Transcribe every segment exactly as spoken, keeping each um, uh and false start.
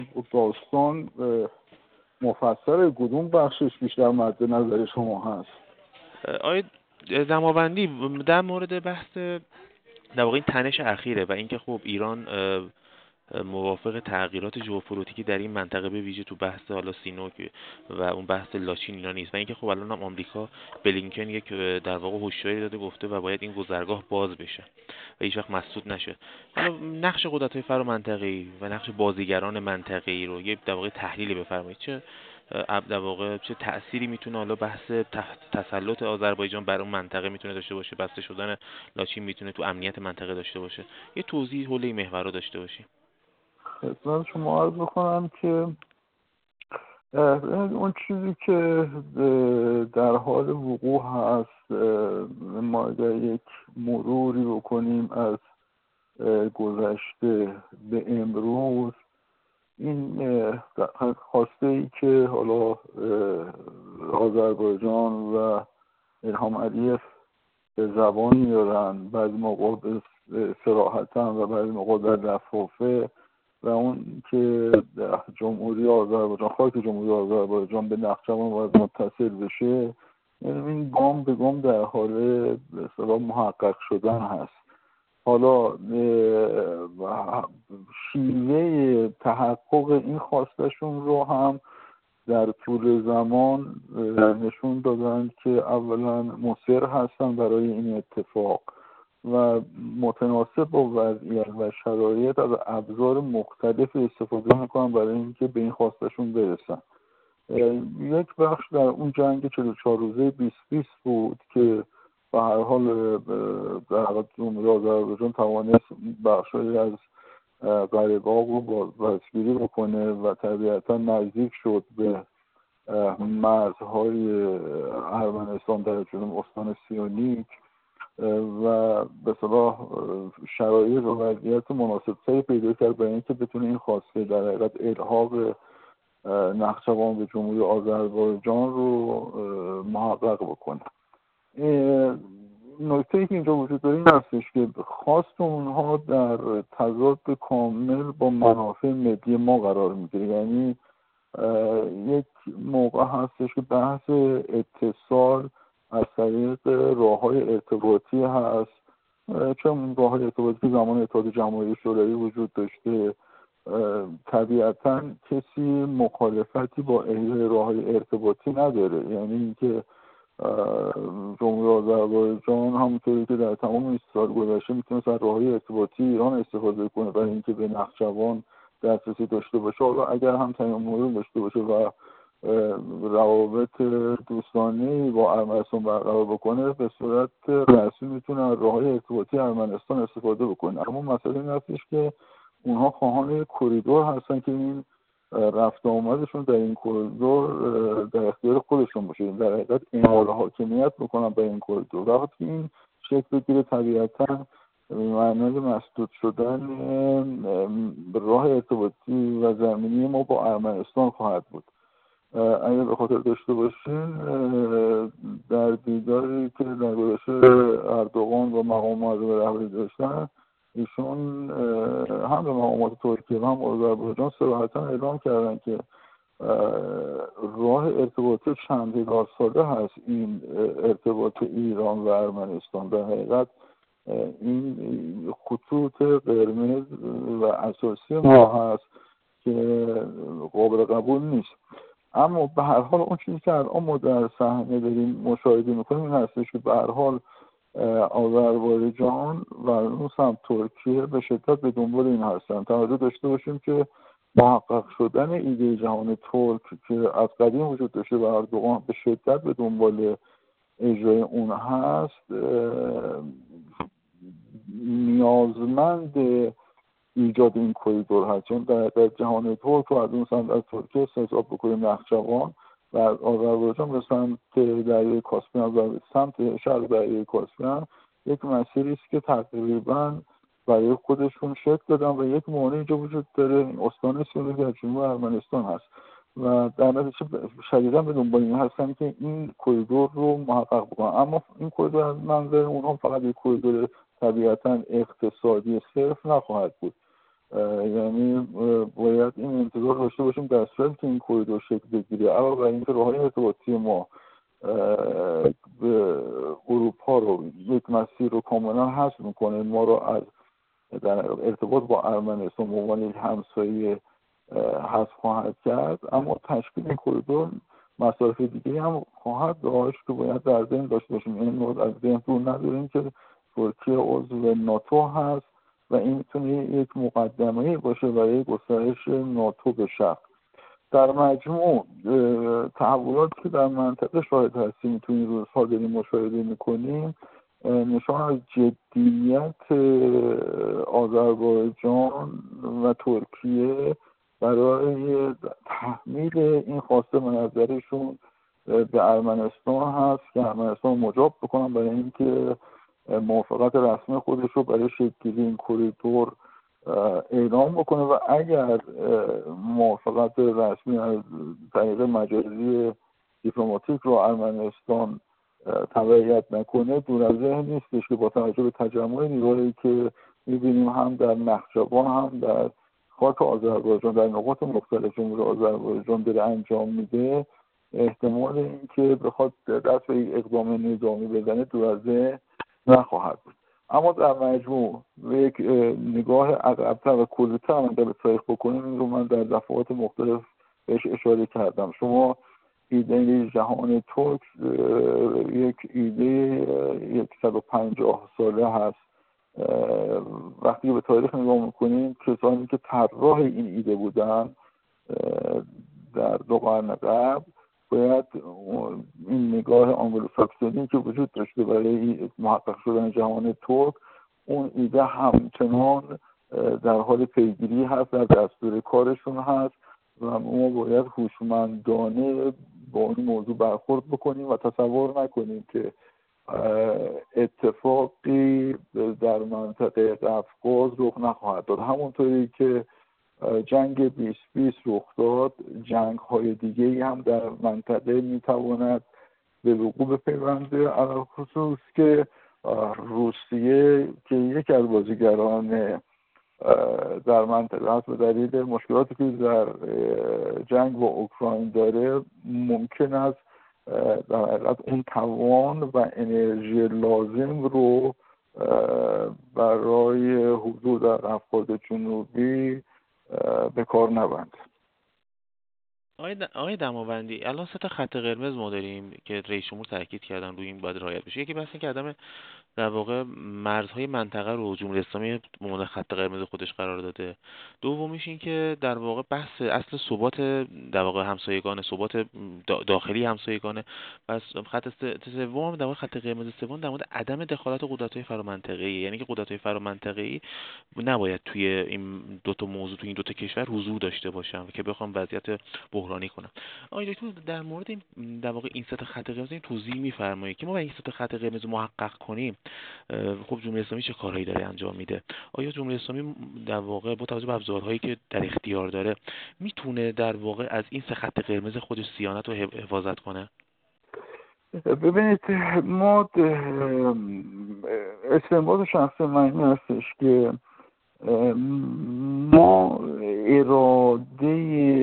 داستان مفصل کدوم بخشش بیشتر مد نظر شما هست؟ آیا دماوندی در مورد بحث در واقع این تنش اخیره و اینکه خب ایران موافق تغییرات ژئوپلیتیکی در این منطقه به ویژه تو بحث حالا سینوک و اون بحث لاچین اینا نیست و اینکه خب الان هم آمریکا بلینکن یک در واقع هشداری داده گفته و باید این گذرگاه باز بشه و هیچ وقت مسدود نشه. حالا نقش قدرت‌های فرامنطقه‌ای و نقش بازیگران منطقه‌ای رو یه در واقع تحلیلی بفرمایید. چه در واقع چه تأثیری میتونه حالا بحث تسلط آذربایجان بر اون منطقه میتونه داشته باشه، بسته شدن لاچین میتونه تو امنیت منطقه داشته باشه؟ یه توضیح حول این محورا داشته باشیم. خدمت شما عرض بکنم که اون چیزی که در حال وقوع هست، ما اگر یک مروری بکنیم از گذشته به امروز، این خواسته ای که حالا آذربایجان و الهام علیف به زبان میارن، بعضی موقع به صراحتاً و بعضی موقع در لفافه، و اون که جمهوری آذربایجان، خاک جمهوری آذربایجان به نخجوان باید متصل بشه، این گام به گام در حال به اصطلاح محقق شدن هست. حالا شیوه تحقق این خواستشون رو هم در طول زمان نشون دادن که اولا مصر هستن برای این اتفاق و متناسب با وضعیت و شرایط از ابزار مختلف استفاده میکنن برای اینکه به این خواستشون برسن. یک بخش در اون جنگ چهل و چهار روزه بیست بیست بود که به هر حال در حقیقت جمهوری آذربایجان توانست بخشی از قره‌باغ رو بازگیری بکنه و طبیعتا نزدیک شد به مرزهای ارمنستان در جنوب استان سیونیک و به صلاح شرایط و وضعیت مناسب‌تری پیدا کرد برای اینکه بتونه این خواسته در حقیقت الحاق نخجوان به جمهوری آذربایجان رو محقق بکنه. نکته‌ای که اینجا وجود داره این هستش که خواست اونها در تضاد کامل با منافع ملی ما قرار میگیره. یعنی یک موقع هستش که بحث اتصال از طریق راه‌های ارتباطی هست، چون راه‌های ارتباطی که زمان اتحاد جماهیر شوروی وجود داشته، طبیعتاً کسی مخالفتی با احیای راه‌های ارتباطی نداره. یعنی اینکه جمهوری آذربایجان همونطوری که در تمام این سال گذشته میتونه از راه‌های ارتباطی ایران استفاده کنه برای اینکه به نخجوان دسترسی داشته باشه. حالا اگر هم تمایل داشته باشه و روابط دوستانه با ارمنستان برقرار بکنه، به صورت رسمی میتونه از راه‌های ارتباطی ارمنستان استفاده بکنه. اما مسئله این هستش که اونها خواهان کریدور هستن که این رفت آمدشون در این کریدور در اختیار خودشون باشه، در حقیقت اعمال حاکمیت بکنن به این کریدور. وقتی این شکل بگیره طبیعتاً معنی مسدود شدن راه ارتباطی و زمینی ما با ارمنستان خواهد بود. اگر به خاطر داشته باشین در دیداری که در گذشته اردوغان و مقام معظم رهبری داشتن، ایشون هم به مقامات ترکیه و هم آذربایجان صراحتاً اعلام کردن که راه ارتباطی چند هزار ساله هست این ارتباط ایران و ارمنستان. در حقیقت این خطوط قرمز و اساسی ما هست که قابل قبول نیست. اما به هر حال اون چیزی که الان ما در صحنه داریم مشاهده میکنیم این هستش که به هر حال آذربایجان و اون سمت ترکیه به شدت به دنبال این هستن. توجه داشته باشیم که محقق شدن ایده جهان ترک که از قدیم وجود داشته و اردوغان به شدت به دنبال اجرای اون هست، نیازمند ایجاد این کریدور هست. چون در, در جهان ترک و از اون سمت از ترکیه استحساب بکنیم نخجوان و از آذربایجان به سمت دریای کاسپین و سمت شرق دریای کاسپین یک مسیری است که تقریبا برای خودشون شکل دادن و یک مانع اینجا وجود داره، این استان سیونیک در جنوب ارمنستان هست و در نتیجه شدیداً به دنبال این هستن که این کریدور رو محقق بکنن. اما این کریدور از منظر اونها فقط یک کریدور طبیعتاً اقتصادی صرف نخواهد بود. یعنی باید این انتظار داشته باشیم در صورتی که این کریدور شکل بگیره، علاوه بر اینکه راههای ارتباطی ما به اروپا رو یک مسیر رو کاملا حذف میکنه، ما رو از در ارتباط با ارمنستان به عنوان یک همسایه حذف خواهد کرد، اما تشکیل این کریدور مسائل دیگه هم خواهد داشت که باید در ذهن داشته باشیم. این نوع از ذهن دور نداریم که ترکیه عضو ناتو هست و این میتونه یک مقدمه باشه برای گسترش ناتو به شرق. در مجموع تحولاتی که در منطقه شاهد هستیم تو این روزها داریم مشاهده میکنیم نشان از جدیت آذربایجان و ترکیه برای تحمیل این خواسته به نظرشون به ارمنستان هست که ارمنستان مجاب بکنن برای اینکه موافقت رسمی خودش رو برای شکل‌گیری این کریدور اعلام بکنه و اگر موافقت رسمی از طریق مجازی دیپلماتیک رو ارمنستان تبعیت نکنه، دور از ذهن نیستش که با توجه به تجمع نیروهایی که می‌بینیم هم در نخجوان هم در خاک آذربایجان در نقاط مختلف جمهوری آذربایجان داره انجام میده، احتمال اینکه بخواد دست به یک اقدام نظامی بزنه دور از ذهن نخواهد بود. اما در مجموع یک نگاه عقب‌تر و کلی‌تر هم اگر به تاریخ بکنیم، این رو من در دفعات مختلف بهش اشاره کردم. شما ایده جهان ترک یک ایده صد و پنجاه ساله هست. وقتی به تاریخ نگاه میکنیم کسانی که طراح این ایده بودن در دو قرن قبل باید این نگاه آنگلوساکسونی که وجود داشته برای محقق شدن جهان ترک، اون ایده همچنان در حال پیگیری هست، در دستور کارشون هست و ما باید هوشمندانه با این موضوع برخورد بکنیم و تصور نکنیم که اتفاقی در منطقه قفقاز رخ نخواهد داد. همونطوری که جنگ بیست بیست رخ داد، جنگ های دیگه ای هم در منطقه میتواند به وقوع بپیونده، علاوه خصوص که روسیه که یک از بازیگران در منطقه هست و دلیل مشکلاتی که در جنگ با اوکراین داره ممکن است در حقیقت اون توان و انرژی لازم رو برای حضور در قفقاز جنوبی به کار نبند. آقای دماوندی، الان سه تا خط قرمز ما داریم که رئیس جمهور تاکید کردن روی این باید رعایت بشه. یکی بحث این که عدم در واقع مرزهای منطقه رو جمهوری اسلامی مورد خط قرمز خودش قرار داده. دومیش این که در واقع بحث اصل ثبات در واقع همسایگان، ثبات داخلی همسایگانه. پس خط سوم در واقع خط قرمز سوم در مورد عدم دخالت قدرت‌های فرامنطقه‌ای، یعنی که قدرت‌های فرامنطقه‌ای نباید توی این دو تا موضوع توی این دو تا کشور حضور داشته باشن که بخوام وضعیت بحرانی کنن. آقای دکتر در مورد این در واقع این سه تا خط قرمز این توضیح می‌فرمایید که ما با این سه تا خط قرمز محقق کنیم خب جمهوری اسلامی چه کارهایی داره انجام میده؟ آیا جمهوری اسلامی در واقع با توجه به ابزارهایی که در اختیار داره میتونه در واقع از این سه خط قرمز خودش صیانت و حفاظت کنه؟ ببینید، ما استنباط شخص من این هستش که ما اراده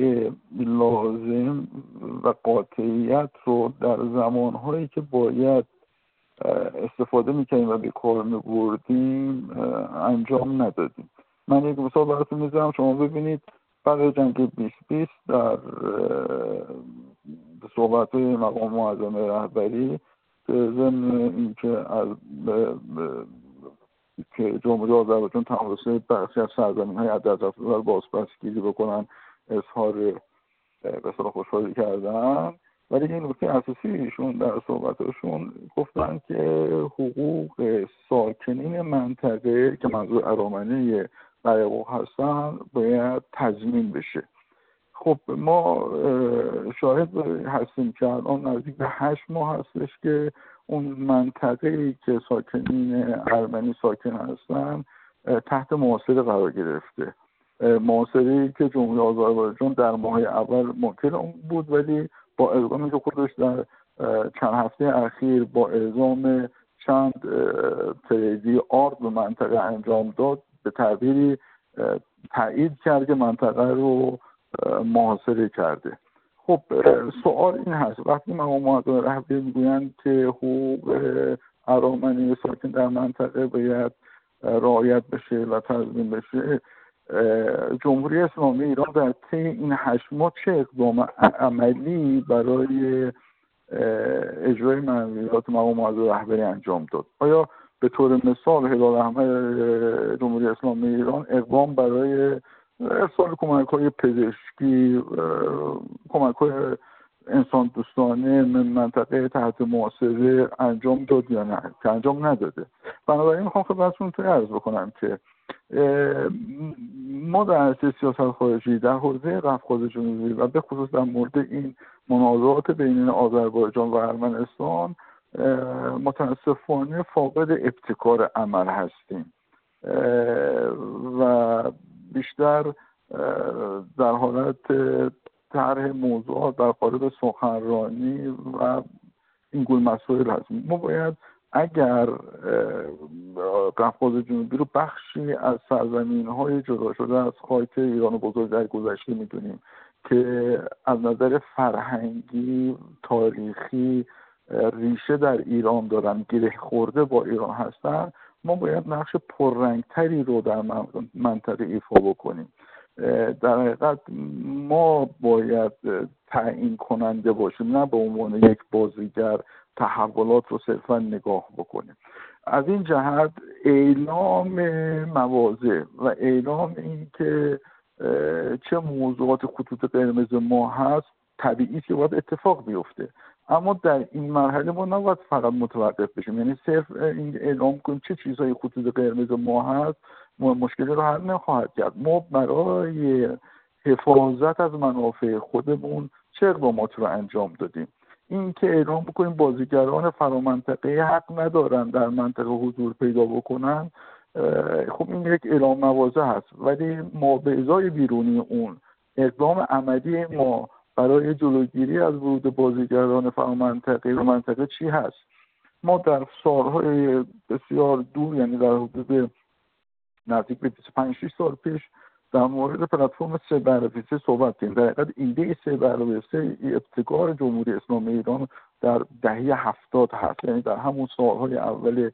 لازم و قاطعیت رو در زمانهایی که باید استفاده میکنیم و به کار میبردیم انجام ندادیم. من یک مثال براتون میذارم، شما ببینید بعد جنگ بیست بیست در صحبت‌های مقام معظم رهبری که ضمن اینکه از که جمهوری آذربایجان تماسه بخشی از سرزمین‌های عددافزار بازپسگیری بکنن اظهار به اصطلاح خوشحالی کردن، ولی این نکته اساسی ایشون در صحبتاشون گفتن که حقوق ساکنین منطقه که منظور ارامنه قره هستن باید تضمین بشه. خب ما شاهد هستیم که الان نزدیک به هشت ماه هستش که اون منطقه‌ای که ساکنین ارمنی ساکن هستن تحت محاصره قرار گرفته. محاصره‌ای که جمهوری آذربایجان در ماه اول منکر اون بود، ولی با اقدامی که خودش در چند هفته اخیر با اعزام چند تریدی آرد به منطقه انجام داد، به تعبیری تایید کرد که منطقه رو محاصره کرده. خب سوال این هست وقتی مقام معظم رهبری میگویند که حقوق ارامنه ساکن در منطقه باید رعایت بشه و تضمین بشه، جمهوری اسلامی ایران در طی این هشت ماه چه اقدام عملی برای اجرای منویات مقام معظم رهبری انجام داد؟ آیا به طور مثال هلال احمر جمهوری اسلامی ایران اقدام برای ارسال کمک‌های پزشکی، کمک‌های انسان دوستانه منطقه تحت محاصره انجام داد یا نه؟ که انجام نداده. بنابراین میخوام خدمتتون توی عرض بکنم که ما در عرصه سیاست خارجی در حوزه قفقاز جنوبی و به خصوص در مورد این منازعات بین آذربایجان و ارمنستان متاسفانه فاقد ابتکار عمل هستیم و بیشتر در حالت طرح موضوعات در قالب سخنرانی و این گونه مسائل هستیم. ما باید اگر قفقاز جنوبی رو بخشی از سرزمین‌های جدا شده از خاک ایران بزرگ در گذشته می‌دونیم که از نظر فرهنگی، تاریخی ریشه در ایران دارن، گره خورده با ایران هستن، ما باید نقش پررنگتری رو در منطقه ایفا بکنیم. در حقیقت ما باید تعیین کننده باشیم، نه به عنوان یک بازیگر تحولات رو صرفا نگاه بکنیم. از این جهت اعلام مواضع و اعلام این که چه موضوعات خطوط قرمز ما هست طبیعی که باید اتفاق بیفته، اما در این مرحله ما نباید فقط متوقف بشیم، یعنی صرف این اعلام کنیم چه چیزهای خطوط قرمز ما هست مشکلی رو حل نخواهد کرد. ما برای حفاظت از منافع خودمون چه اقدامات رو انجام دادیم؟ این که اعلام بکنیم بازیگران فرامنطقه حق ندارن در منطقه حضور پیدا بکنن، خب این یک اعلام مواضع هست، ولی ما به ازای بیرونی اون اقدام عملی ما برای جلوگیری از ورود بازیگران فرامنطقه و منطقه چی هست؟ ما در سالهای بسیار دور، یعنی در حدود نزدیک به بیست و پنج شش سال پیش در مورد پلتفرم سه به علاوه سه صحبت کردیم. در حقیقت ایده سه به علاوه سه ابتکار جمهوری اسلامی ایران در دهه هفتاد هست، یعنی در همون سالهای اول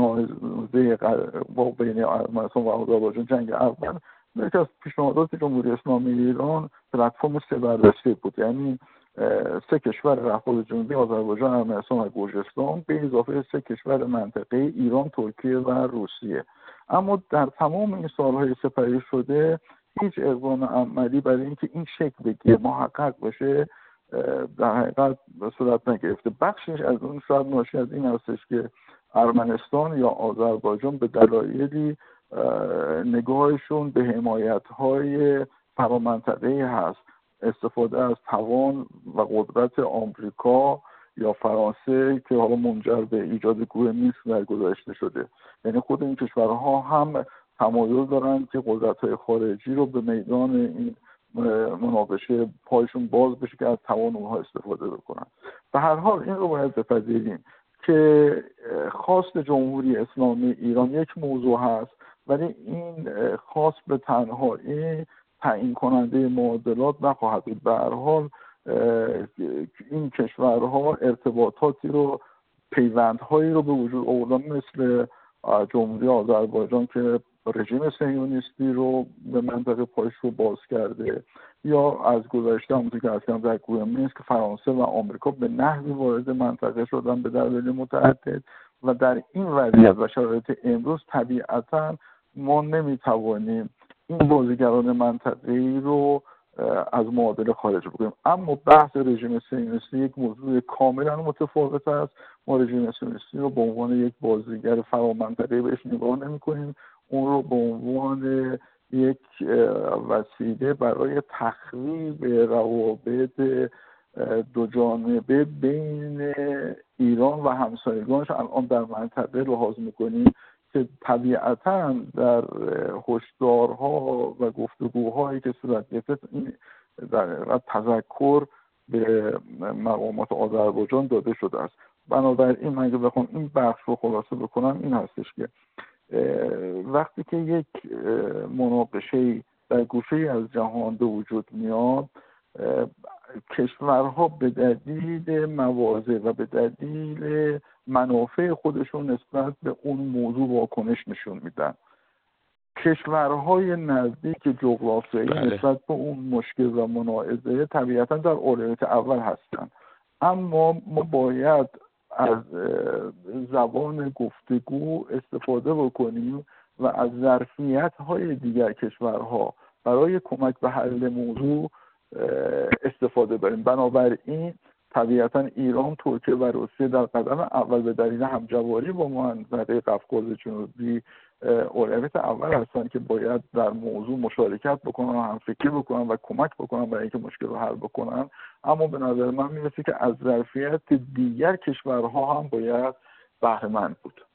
مناظره با بین ارمنستان و آذربایجان جنگ اول، یکی از پیشنهادات جمهوری اسلامی ایران پلتفرم سه به علاوه سه بود، یعنی سه کشور قفقاز جنوبی، آذربایجان، ارمنستان و گرجستان به اضافه سه کشور منطقه ایران، ترکیه و روسیه. اما در تمام این سالهای سپری شده هیچ اقدام عملی برای اینکه این شکل بگیره، محقق بشه، در حقیقت به صورت نگرفته. بخشش از اون شاید ناشی از این هستش که ارمنستان یا آذربایجان به دلایلی نگاهشون به حمایت‌های فرامنطقه‌ای هست، استفاده از توان و قدرت آمریکا یا فرانسه که حالا منجر به ایجاد گروه مینسک در گذشته شده. یعنی خود این کشورها هم تمایل دارن که قدرت‌های خارجی رو به میدان این مناقشه پایشون باز بشه که از توان اونها استفاده بکنن. به هر حال این رو باید بپذیریم که خواست جمهوری اسلامی ایران یک موضوع هست، ولی این خواست به تنهایی تعیین کننده معادلات نخواهد بود. به هر حال این کشورها ارتباطاتی رو، پیوندهایی رو به وجود آوردن، مثل جمهوری آذربایجان که رژیم صهیونیستی رو به منطقه پایش رو باز کرده، یا از گذشته همونطور که اصلا در گروه مینسک فرانسه و آمریکا به نحوی وارد منطقه شدن به دلایل متعدد، و در این وضعیت و شرایط امروز طبیعتاً ما نمیتوانیم این بازیگران منطقه‌ای رو از معادله خارج بکنیم. اما بحث رژیم صهیونیستی یک موضوع کاملا متفاوت است. ما رژیم صهیونیستی رو به عنوان یک بازیگر فرامنطقه‌ای بهش نگاه نمی‌کنیم، اون رو به عنوان یک وسیله برای تخریب روابط دو جانبه بین ایران و همسایگانش الان در منطقه لحاظ می‌کنیم که طبیعتاً در هشدارها و گفتگوهایی که صورت گرفت این در تذکر به مقامات آذربایجان داده شده است. بنابراین من اگه بخوام این بحث رو خلاصه بکنم این هستش که وقتی که یک مناقشه در گوشه از جهان به وجود میاد، کشورها به دلیل مواضع و به دلیل منافع خودشون نسبت به اون موضوع واکنش نشون میدن. کشورهای نزدیک جغرافیایی بله. نسبت به اون مشکل و مناعضه طبیعتا در اولویت اول هستن، اما ما باید از زبان گفتگو استفاده بکنیم و از ظرفیت‌های دیگر کشورها برای کمک به حل موضوع استفاده بریم. بنابراین طبیعتا ایران، ترکیه و روسیه در قدم اول به دلیل همجواری با منطقه قفقاز جنوبی اولویت اول هستن که باید در موضوع مشارکت بکنن و هم فکر بکنن و کمک بکنن برای اینکه مشکل رو حل بکنن. اما به نظر من میرسه که از ظرفیت دیگر کشورها هم باید بهره مند بود.